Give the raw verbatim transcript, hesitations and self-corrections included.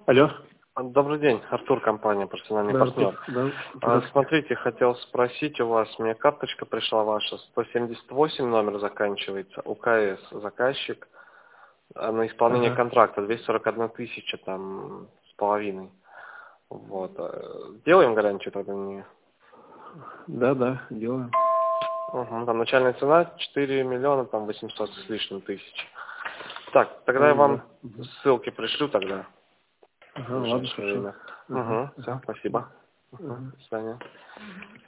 Алло. Добрый день, Артур, компания «Профессиональный Да, партнер». да. А, Смотрите, хотел спросить у вас, мне карточка пришла ваша, сто семьдесят восемь номер заканчивается, УКС, заказчик, а на исполнение Ага. контракта двести сорок одна тысяча там с половиной. Вот. а, Делаем гарантию тогда не? Да, да, делаем. Угу. Там начальная цена четыре миллиона, там восемьсот с лишним тысяч. Так, тогда я Ну, вам да. Мгм. ссылки пришлю тогда в Ага, ладно, ближайшее хорошо. время. Ага, Угу. Все, ага. спасибо. Угу. Ага. До свидания.